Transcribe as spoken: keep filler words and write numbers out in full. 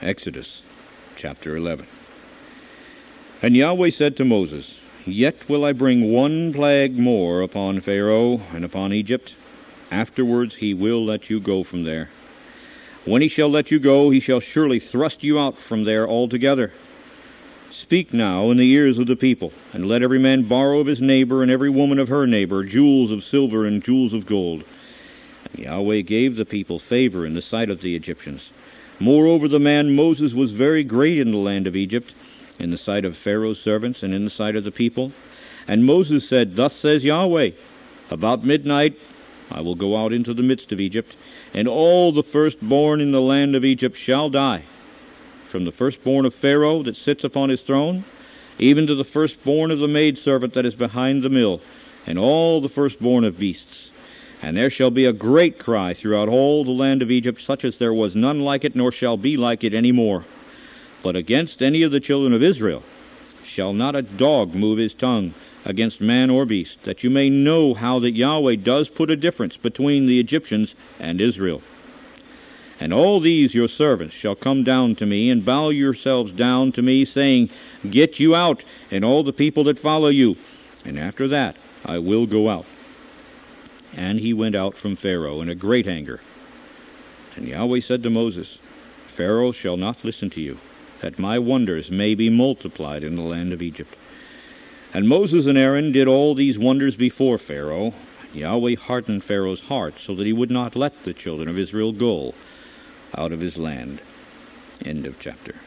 Exodus chapter eleven. And Yahweh said to Moses, Yet will I bring one plague more upon Pharaoh and upon Egypt. Afterwards he will let you go from there. When he shall let you go, he shall surely thrust you out from there altogether. Speak now in the ears of the people, and let every man borrow of his neighbor and every woman of her neighbor jewels of silver and jewels of gold. And Yahweh gave the people favor in the sight of the Egyptians. Moreover, the man Moses was very great in the land of Egypt, in the sight of Pharaoh's servants and in the sight of the people. And Moses said, Thus says Yahweh, About midnight I will go out into the midst of Egypt, and all the firstborn in the land of Egypt shall die, from the firstborn of Pharaoh that sits upon his throne, even to the firstborn of the maidservant that is behind the mill, and all the firstborn of beasts. And there shall be a great cry throughout all the land of Egypt, such as there was none like it, nor shall be like it any more. But against any of the children of Israel shall not a dog move his tongue against man or beast, that you may know how that Yahweh does put a difference between the Egyptians and Israel. And all these your servants shall come down to me, and bow yourselves down to me, saying, Get you out, and all the people that follow you, and after that I will go out. And he went out from Pharaoh in a great anger. And Yahweh said to Moses, Pharaoh shall not listen to you, that my wonders may be multiplied in the land of Egypt. And Moses and Aaron did all these wonders before Pharaoh. Yahweh hardened Pharaoh's heart, so that he would not let the children of Israel go out of his land. End of chapter.